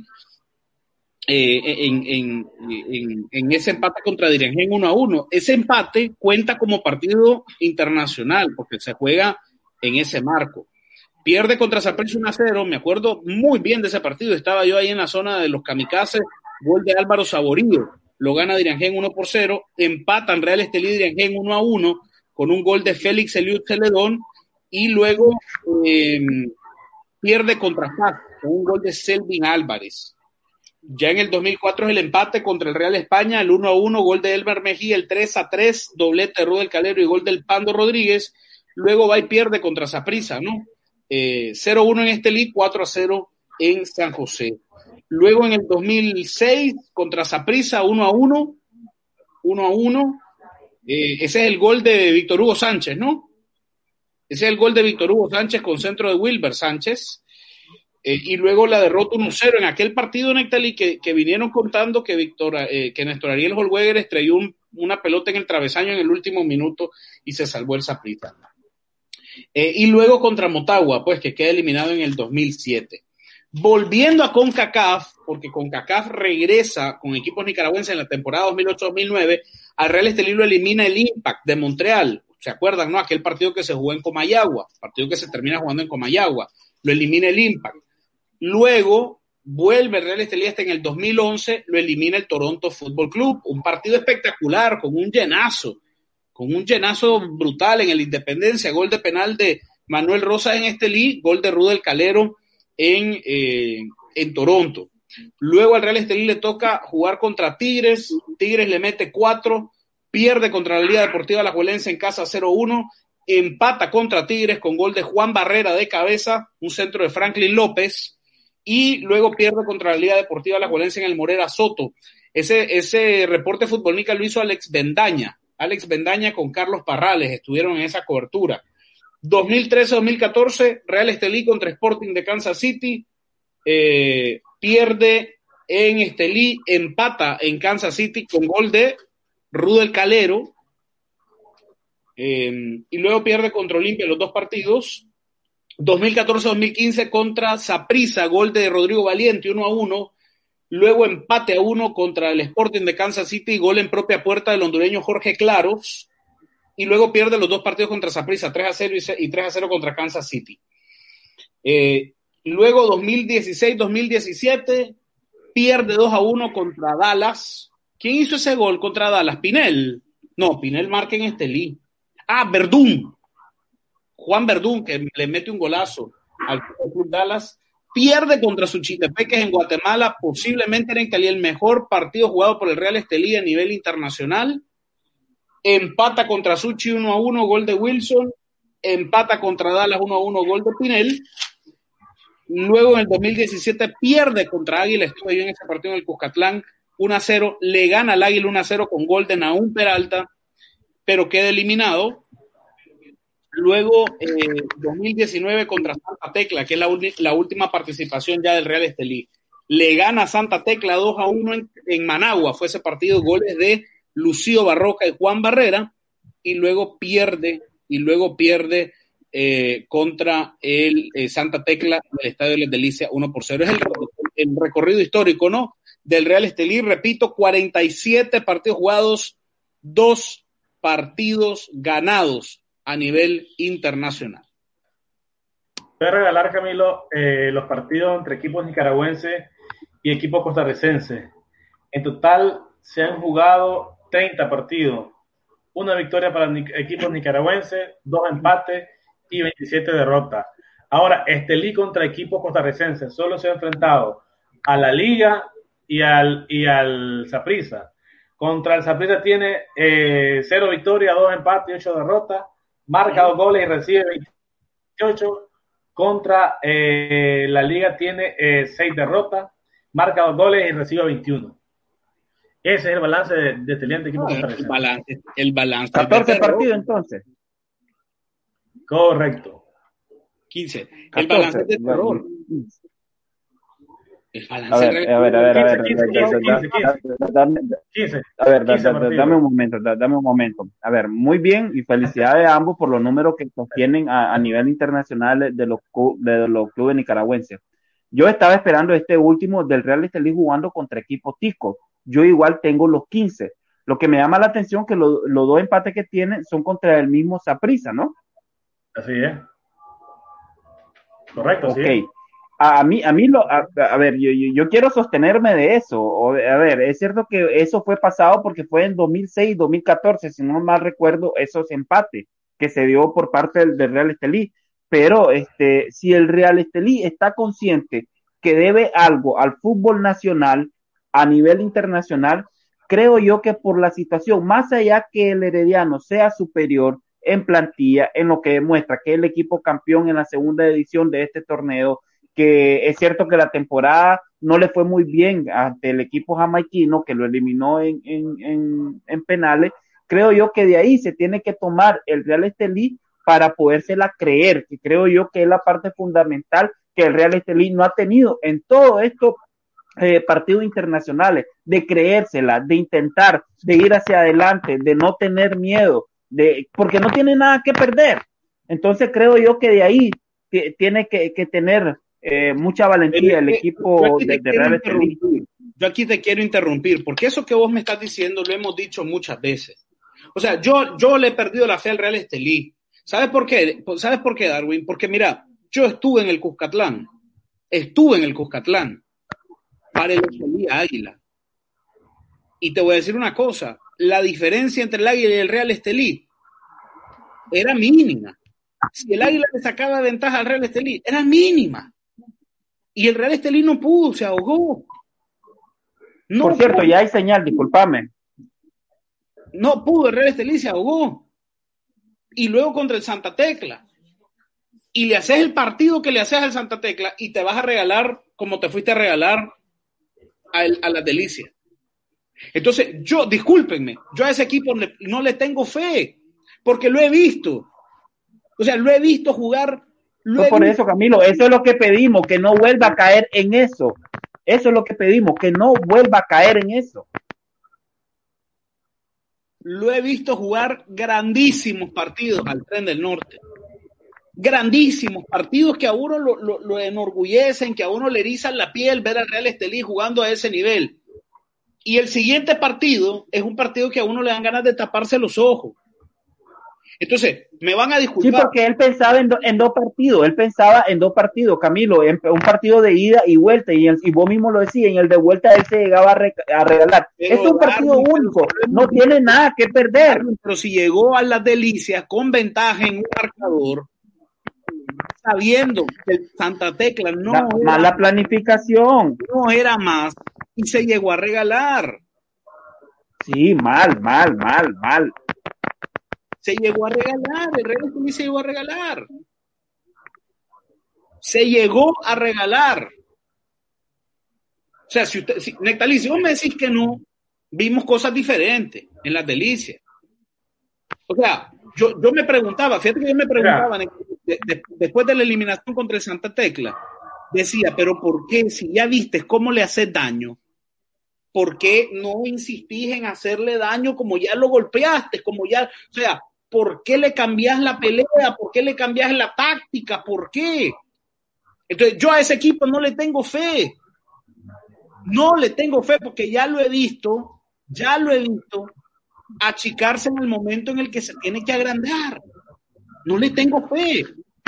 Speaker 1: en ese empate contra Diriangén 1-1. Ese empate cuenta como partido internacional, porque se juega en ese marco. Pierde contra Saprissa 1-0, me acuerdo muy bien de ese partido, estaba yo ahí en la zona de los kamikazes, gol de Álvaro Saborío. lo gana Diriangén 1-0, empatan Real Estelí y Diriangén 1-1 con un gol de Félix Eliud Celedón, y luego pierde contra FAS con un gol de Selvin Álvarez. Ya en el 2004 es el empate contra el Real España, el 1-1, gol de Elmer Mejía, el 3-3, doblete de Rudel Calero y gol del Pando Rodríguez. Luego va y pierde contra Saprissa, ¿no? 0-1 en Estelí, 4-0 en San José. Luego en el 2006 contra Saprissa, 1-1. Ese es el gol de Víctor Hugo Sánchez, ¿no? Ese es el gol de Víctor Hugo Sánchez con centro de Wilber Sánchez. Y luego la derrota 1-0 en aquel partido en Estelí que vinieron contando que Néstor Ariel Holweger estrelló una pelota en el travesaño en el último minuto y se salvó el Saprissa. Y luego contra Motagua, pues que queda eliminado en el 2007. Volviendo a CONCACAF, porque CONCACAF regresa con equipos nicaragüenses en la temporada 2008-2009, al Real Estelí lo elimina el Impact de Montreal. ¿Se acuerdan, no? Aquel partido que se jugó en Comayagua, partido que se termina jugando en Comayagua, lo elimina el Impact. Luego vuelve el Real Estelí hasta en el 2011, lo elimina el Toronto Football Club, un partido espectacular, con un llenazo brutal en el Independencia, gol de penal de Manuel Rosas en Estelí, gol de Rudel Calero en Toronto. Luego al Real Estelí le toca jugar contra Tigres le mete 4, pierde contra la Liga Deportiva Alajuelense en casa 0-1, empata contra Tigres con gol de Juan Barrera de cabeza, un centro de Franklin López, y luego pierde contra la Liga Deportiva Alajuelense en el Morera Soto. Ese reporte futbolístico lo hizo Alex Bendaña con Carlos Parrales, estuvieron en esa cobertura. 2013-2014, Real Estelí contra Sporting de Kansas City, pierde en Estelí, empata en Kansas City con gol de Rudel Calero, y luego pierde contra Olimpia los dos partidos. 2014-2015 contra Saprissa, gol de Rodrigo Valiente, 1-1. Luego empate a 1 contra el Sporting de Kansas City, gol en propia puerta del hondureño Jorge Claros. Y luego pierde los dos partidos contra Saprissa, 3-0 y 3-0 contra Kansas City. Luego 2016-2017 pierde 2-1 contra Dallas. ¿Quién hizo ese gol contra Dallas? ¿Pinel? No, Pinel marca en Estelí. Verdún. Juan Verdún, que le mete un golazo al Club Dallas. Pierde contra Suchitepeques en Guatemala, posiblemente era en Cali el mejor partido jugado por el Real Estelí a nivel internacional. Empata contra Suchi 1-1, gol de Wilson. Empata contra Dallas 1-1, gol de Pinel. Luego en el 2017 pierde contra Águila, estuve yo en ese partido en el Cuscatlán, 1-0, le gana al Águila 1-0 con gol de Nahum Peralta, pero queda eliminado. Luego 2019 contra Santa Tecla, que es la última participación ya del Real Estelí. Le gana a Santa Tecla 2-1 en Managua, fue ese partido, goles de Lucio Barroca y Juan Barrera, y luego pierde contra el Santa Tecla del Estadio de las Delicias 1-0. Es el recorrido histórico, ¿no? Del Real Estelí, repito, 47 partidos jugados, 2 partidos ganados a nivel internacional.
Speaker 3: Voy a regalar, Camilo, los partidos entre equipos nicaragüenses y equipos costarricenses. En total se han jugado 30 partidos, una victoria para equipos nicaragüenses, 2 empates y 27 derrotas. Ahora, Estelí contra equipos costarricenses solo se ha enfrentado a la Liga y al Saprissa. Contra el Saprissa tiene 0 victorias, 2 empates y 8 derrotas. Marca 2 goles y recibe 28. Contra la Liga tiene 6 derrotas, marca 2 goles y recibe 21. Ese es el balance de este equipo.
Speaker 1: El balance.
Speaker 2: 14 partidos entonces.
Speaker 3: Correcto.
Speaker 1: 15. El balance de terror. El balance
Speaker 2: a ver, dame un momento. A ver, muy bien y felicidades a ambos por los números que sostienen a nivel internacional de los clubes nicaragüenses. Yo estaba esperando este último del Real Estelí jugando contra equipos ticos. Yo igual tengo los 15. Lo que me llama la atención es que los 2 empates que tienen son contra el mismo Saprissa, ¿no?
Speaker 3: Así es. Correcto,
Speaker 2: okay. Sí. a ver, yo quiero sostenerme de eso. A ver, es cierto que eso fue pasado porque fue en 2006, 2014, si no mal recuerdo, esos empates que se dio por parte del Real Estelí. Pero si el Real Estelí está consciente que debe algo al fútbol nacional a nivel internacional, creo yo que por la situación, más allá que el Herediano sea superior en plantilla, en lo que demuestra que es el equipo campeón en la segunda edición de este torneo, que es cierto que la temporada no le fue muy bien ante el equipo jamaiquino, que lo eliminó en penales, creo yo que de ahí se tiene que tomar el Real Estelí para podérsela creer, que creo yo que es la parte fundamental que el Real Estelí no ha tenido en todo esto partidos internacionales, de creérsela, de intentar, de ir hacia adelante, de no tener miedo, porque no tiene nada que perder. Entonces creo yo que de ahí tiene que tener mucha valentía el equipo de Real Estelí.
Speaker 1: Yo aquí te quiero interrumpir, porque eso que vos me estás diciendo lo hemos dicho muchas veces. O sea, yo le he perdido la fe al Real Estelí. ¿Sabes por qué? ¿Sabes por qué, Darwin? Porque mira, yo estuve en el Cuscatlán para el Estelí Águila. Y te voy a decir una cosa, la diferencia entre el Águila y el Real Estelí era mínima. Si el Águila le sacaba ventaja al Real Estelí, era mínima. Y el Real Estelí no pudo, se ahogó.
Speaker 2: No Por cierto, pudo. Ya hay señal, discúlpame.
Speaker 1: No pudo, el Real Estelí se ahogó. Y luego contra el Santa Tecla. Y le haces el partido que le haces al Santa Tecla y te vas a regalar como te fuiste a regalar a las Delicias. Entonces, discúlpenme, yo a ese equipo no le tengo fe, porque lo he visto. O sea, lo he visto jugar.
Speaker 2: Por eso, Camilo, eso es lo que pedimos, que no vuelva a caer en eso. Eso es lo que pedimos, que no vuelva a caer en eso.
Speaker 1: Lo he visto jugar grandísimos partidos al Tren del Norte. Grandísimos partidos que a uno lo enorgullecen, que a uno le erizan la piel ver al Real Estelí jugando a ese nivel. Y el siguiente partido es un partido que a uno le dan ganas de taparse los ojos. Entonces, me van a disculpar.
Speaker 2: Sí, porque él pensaba en dos partidos. Él pensaba en dos partidos, Camilo, en un partido de ida y vuelta. Y vos mismo lo decías, en el de vuelta él se llegaba a regalar. Pero es un partido único, no tiene nada que perder.
Speaker 1: Pero si llegó a las Delicias con ventaja en un marcador, sabiendo que el Santa Tecla
Speaker 2: mala planificación.
Speaker 1: No era más, y se llegó a regalar.
Speaker 2: Sí, mal.
Speaker 1: Se llegó a regalar, el Real Estelí se llegó a regalar. Se llegó a regalar. O sea, si Nectalí, si vos me decís que no, vimos cosas diferentes en las Delicias. O sea, yo me preguntaba, fíjate que yo me preguntaba, después de la eliminación contra el Santa Tecla, decía, pero ¿por qué? Si ya viste cómo le haces daño, ¿por qué no insistís en hacerle daño como ya lo golpeaste? O sea, ¿por qué le cambiás la pelea? ¿Por qué le cambiás la táctica? ¿Por qué? Entonces, yo a ese equipo no le tengo fe. No le tengo fe porque ya lo he visto achicarse en el momento en el que se tiene que agrandar. No le tengo fe.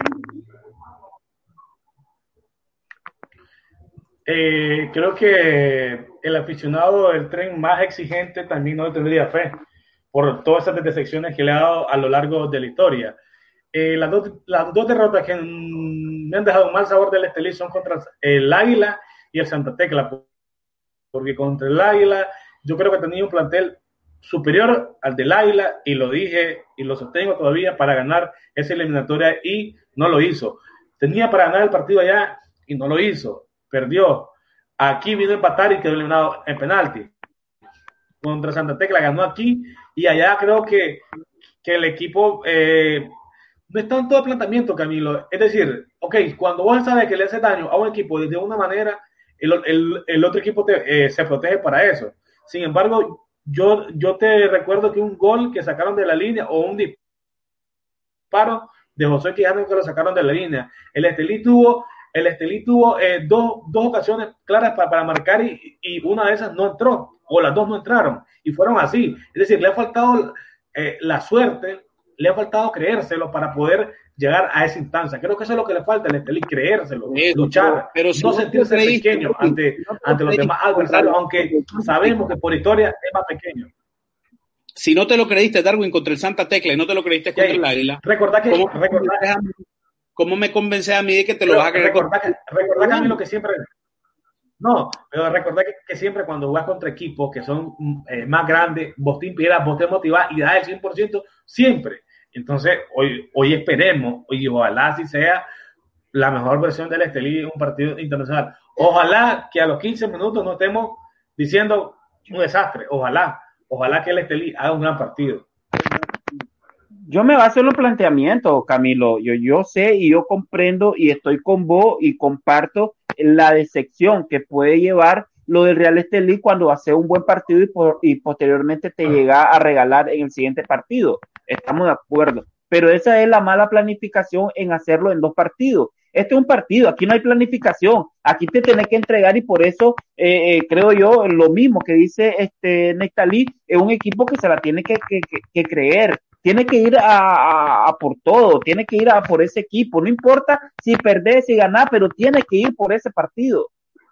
Speaker 3: Creo que el aficionado del Tren más exigente también no le tendría fe por todas esas decepciones que le ha dado a lo largo de la historia. Las dos derrotas que me han dejado un mal sabor del Estelí son contra el Águila y el Santa Tecla, porque contra el Águila yo creo que tenía un plantel superior al del Águila, y lo dije y lo sostengo todavía, para ganar esa eliminatoria, y no lo hizo. Tenía para ganar el partido allá y no lo hizo, perdió. Aquí vino a empatar y quedó eliminado en penalti. Contra Santa Tecla ganó aquí, y allá creo que el equipo no está en todo planteamiento, Camilo. Es decir, ok, cuando vos sabes que le hace daño a un equipo de una manera, el otro equipo se protege para eso. Sin embargo, yo te recuerdo que un gol que sacaron de la línea, o un disparo de José Quijano que lo sacaron de la línea, el Estelí tuvo dos ocasiones claras para marcar, y una de esas no entró, o las dos no entraron, y fueron así. Es decir, le ha faltado la suerte le ha faltado creérselo para poder llegar a esa instancia. Creo que eso es lo que le falta al Estelí, creérselo, luchar,
Speaker 1: pero si
Speaker 3: no sentirse pequeño ante los demás adversarios, aunque sabemos que por historia es más pequeño.
Speaker 1: Si no te lo creíste, Darwin, contra el Santa Tecla y no te lo creíste contra el Águila, ¿cómo me convences a mí de que te lo vas a creer?
Speaker 3: Recordá que a mí lo que siempre... No, pero recordá que siempre cuando juegas contra equipos que son más grandes, vos te inspiras, vos te motivás y das el 100% siempre. Entonces, hoy esperemos, y ojalá si sea la mejor versión del Estelí en un partido internacional. Ojalá que a los 15 minutos no estemos diciendo un desastre. Ojalá que el Estelí haga un gran partido.
Speaker 2: Yo me baso en los planteamientos, Camilo. Yo sé y yo comprendo y estoy con vos y comparto la decepción que puede llevar lo del Real Estelí cuando hace un buen partido y posteriormente te llega a regalar en el siguiente partido. Estamos de acuerdo. Pero esa es la mala planificación en hacerlo en 2 partidos. Este es un partido, aquí no hay planificación, aquí te tenés que entregar y por eso creo yo lo mismo que dice Nectalí, es un equipo que se la tiene que creer, tiene que ir a por todo, tiene que ir a por ese equipo, no importa si perdés, si ganás, pero tiene que ir por ese partido.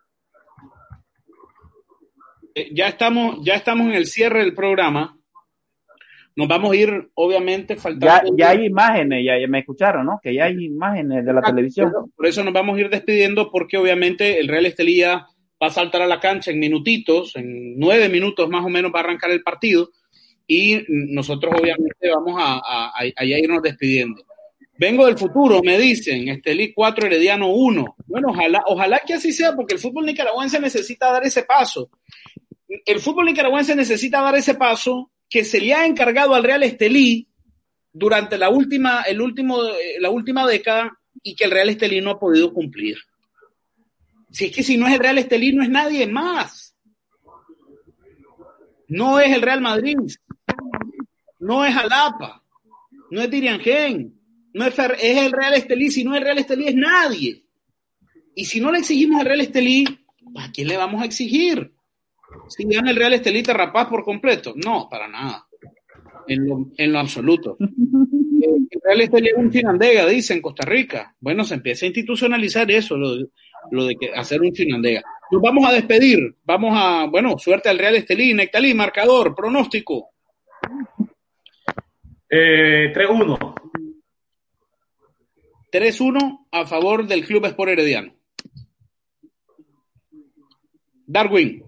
Speaker 1: Ya estamos en el cierre del programa. Nos vamos a ir, obviamente, faltando...
Speaker 2: Ya hay imágenes, ya me escucharon, ¿no? Que ya hay imágenes de la televisión.
Speaker 1: Por eso nos vamos a ir despidiendo, porque obviamente el Real Estelí va a saltar a la cancha en minutitos, en 9 minutos más o menos va a arrancar el partido, y nosotros obviamente vamos a irnos despidiendo. Vengo del futuro, me dicen, Estelí 4, Herediano 1. Bueno, ojalá que así sea, porque el fútbol nicaragüense necesita dar ese paso. El fútbol nicaragüense necesita dar ese paso que se le ha encargado al Real Estelí durante la última década y que el Real Estelí no ha podido cumplir. Si es que si no es el Real Estelí, no es nadie más. No es el Real Madrid, no es Jalapa, no es Diriangén, no es el Real Estelí. Si no es el Real Estelí, es nadie. Y si no le exigimos al Real Estelí, ¿a quién le vamos a exigir? Si gana el Real Estelí te rapaz por completo. No, para nada. En lo absoluto. El Real Estelí es un chinandega, dice en Costa Rica. Bueno, se empieza a institucionalizar eso, lo de que hacer un chinandega. Nos vamos a despedir. Suerte al Real Estelí. Nectalí, marcador, pronóstico.
Speaker 3: 3-1.
Speaker 1: 3-1 a favor del Club Sport Herediano. Darwin.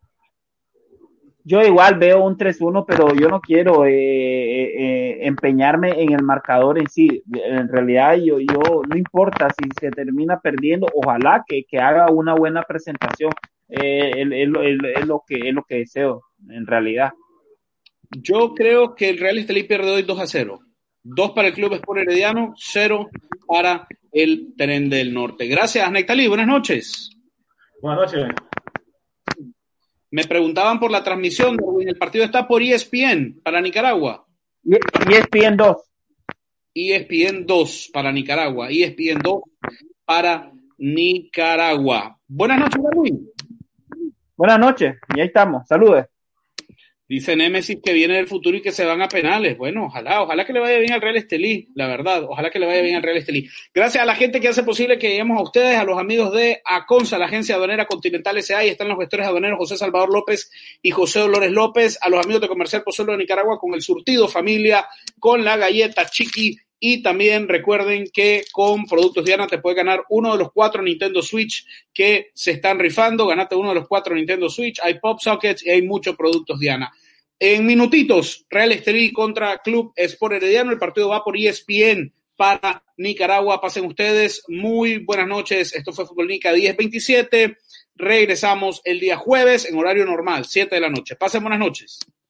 Speaker 2: Yo igual veo un 3-1, pero yo no quiero empeñarme en el marcador en sí. En realidad, yo no importa si se termina perdiendo, ojalá que haga una buena presentación. Es lo que deseo, en realidad.
Speaker 1: Yo creo que el Real Estelí pierde hoy 2-0. 2 para el Club Sport Herediano, 0 para el Tren del Norte. Gracias, Nectalí. Buenas noches.
Speaker 3: Buenas noches.
Speaker 1: Me preguntaban por la transmisión, Darwin. El partido está por ESPN para Nicaragua.
Speaker 2: ESPN 2.
Speaker 1: ESPN 2 para Nicaragua. ESPN 2 para Nicaragua. Buenas noches, Darwin.
Speaker 2: Buenas noches. Y ahí estamos. Saludos.
Speaker 1: Dice Némesis que viene del futuro y que se van a penales. Bueno, ojalá que le vaya bien al Real Estelí, la verdad. Ojalá que le vaya bien al Real Estelí. Gracias a la gente que hace posible que lleguemos a ustedes, a los amigos de Aconsa, la agencia aduanera Continental S.A. Y están los gestores aduaneros José Salvador López y José Dolores López. A los amigos de Comercial Pozuelo de Nicaragua con el surtido familia, con la galleta Chiqui. Y también recuerden que con Productos Diana te puedes ganar uno de los 4 Nintendo Switch que se están rifando. Ganate uno de los 4 Nintendo Switch. Hay Pop Sockets y hay muchos Productos Diana. En minutitos, Real Estelí contra Club Sport Herediano. El partido va por ESPN para Nicaragua. Pasen ustedes. Muy buenas noches. Esto fue Fútbol Nica 10:27. Regresamos el día jueves en horario normal, 7 de la noche. Pasen buenas noches.